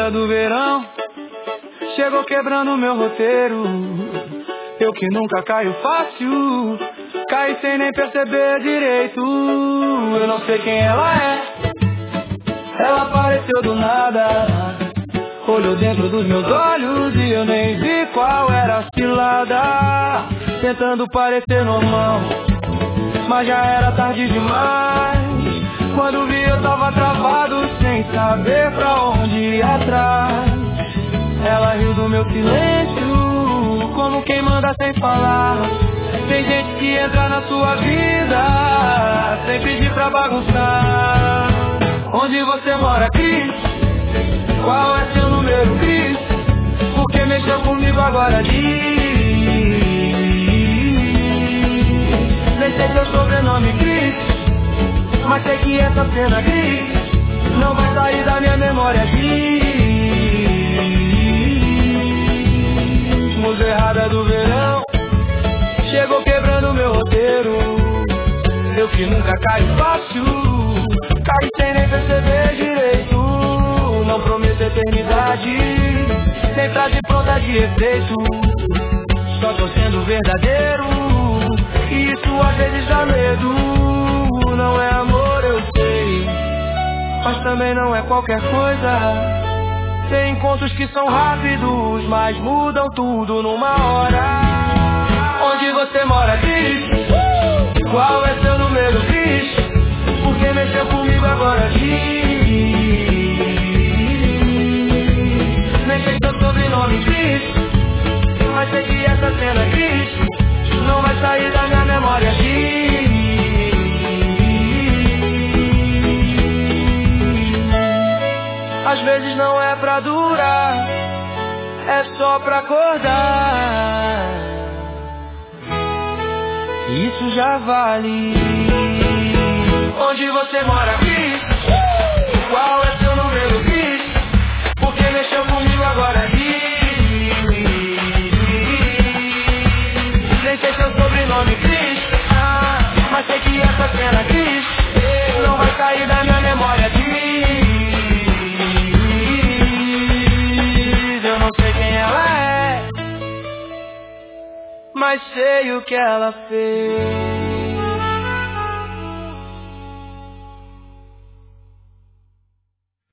Muzerrada do verão chegou quebrando meu roteiro. Eu que nunca caio fácil, caí sem nem perceber direito. Eu não sei quem ela é, ela apareceu do nada, olhou dentro dos meus olhos e eu nem vi qual era a cilada. Tentando parecer normal, mas já era tarde demais. Quando vi eu tava travado, sem saber pra onde ir atrás. Ela riu do meu silêncio, como quem manda sem falar. Tem gente que entra na sua vida sem pedir pra bagunçar. Onde você mora, Cris? Qual é seu número, Cris? Por que mexeu comigo agora, diz? Nem sei seu sobrenome, Cris, mas sei que essa cena, Cris, não vai sair da minha memória, diz. Muzerrada do verão chegou quebrando meu roteiro. Eu que nunca caio fácil, caí sem nem perceber direito. Não prometo eternidade, nem frase pronta de efeito. Só tô sendo verdadeiro, e isso às vezes dá medo. Não é amor, eu sei, mas também não é qualquer coisa. Tem encontros que são rápidos, mas mudam tudo numa hora. Onde você mora, Cris? Qual é seu número, Cris? Por que mexeu comigo agora, diz? Nem sei seu sobrenome, Cris, mas sei que essa cena, Cris, não vai sair da minha memória, diz. Às vezes não é pra durar, é só pra acordar. Isso já vale. Onde você mora, Cris? Qual é seu número, Cris? Por que mexeu comigo agora, diz? Nem sei seu sobrenome, Cris, mas sei que essa cena, Cris, não vai sair da minha memória, diz. Eu não sei quem ela é, mas sei o que ela fez.